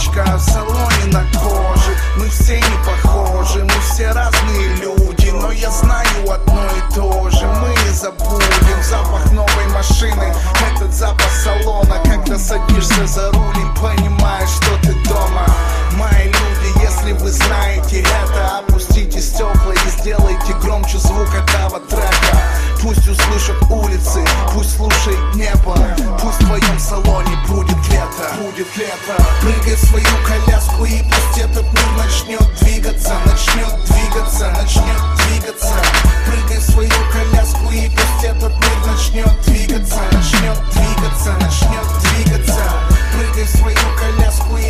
улыбочка в салоне на коже. Мы все не похожи, мы все разные люди, но я знаю одно и то же: мы не забудем запах новой машины, этот запах салона, когда садишься за руль и понимаешь, что ты дома. Мои люди, если вы знаете это, опустите стекла и сделайте громче звук этого трека. Пусть услышат улицы, пусть слушает небо, пусть в твоем салоне будет лето, будет лето. Прыгай в свою коляску и пусть этот мир начнет двигаться, начнет двигаться, начнет двигаться. Прыгай в свою коляску и пусть этот мир начнет двигаться, начнет двигаться, начнет двигаться. Прыгай в свою коляску и